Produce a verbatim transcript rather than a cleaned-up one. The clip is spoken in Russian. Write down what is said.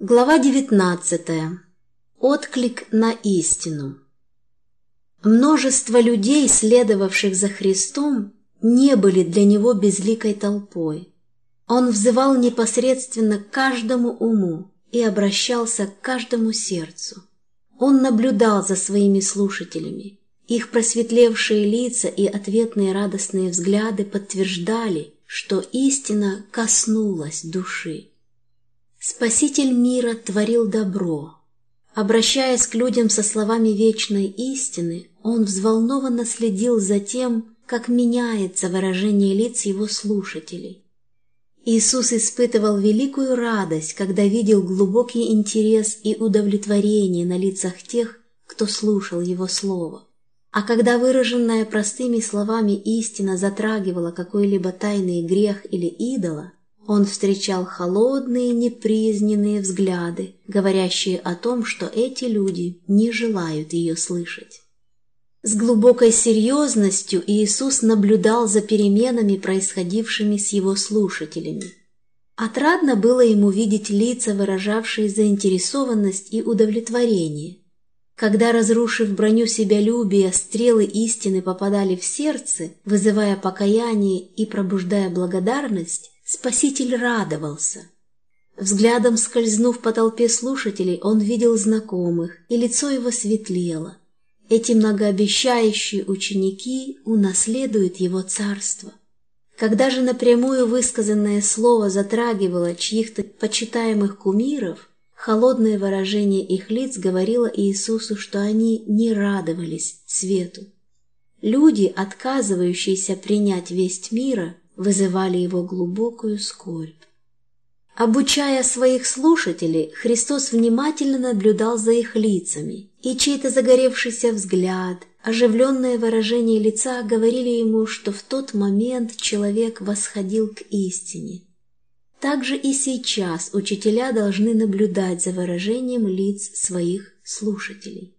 Глава девятнадцатая. Отклик на истину. Множество людей, следовавших за Христом, не были для Него безликой толпой. Он взывал непосредственно к каждому уму и обращался к каждому сердцу. Он наблюдал за своими слушателями. Их просветлевшие лица и ответные радостные взгляды подтверждали, что истина коснулась души. Спаситель мира творил добро. Обращаясь к людям со словами вечной истины, он взволнованно следил за тем, как меняется выражение лиц его слушателей. Иисус испытывал великую радость, когда видел глубокий интерес и удовлетворение на лицах тех, кто слушал его слово. А когда выраженная простыми словами истина затрагивала какой-либо тайный грех или идола, он встречал холодные, неприязненные взгляды, говорящие о том, что эти люди не желают ее слышать. С глубокой серьезностью Иисус наблюдал за переменами, происходившими с его слушателями. Отрадно было ему видеть лица, выражавшие заинтересованность и удовлетворение. Когда, разрушив броню себялюбия, стрелы истины попадали в сердце, вызывая покаяние и пробуждая благодарность, Спаситель радовался. Взглядом скользнув по толпе слушателей, он видел знакомых, и лицо его светлело. Эти многообещающие ученики унаследуют его царство. Когда же напрямую высказанное слово затрагивало чьих-то почитаемых кумиров, холодное выражение их лиц говорило Иисусу, что они не радовались свету. Люди, отказывающиеся принять весть мира, вызывали его глубокую скорбь. Обучая своих слушателей, Христос внимательно наблюдал за их лицами, и чей-то загоревшийся взгляд, оживленное выражение лица говорили ему, что в тот момент человек восходил к истине. Также и сейчас учителя должны наблюдать за выражением лиц своих слушателей.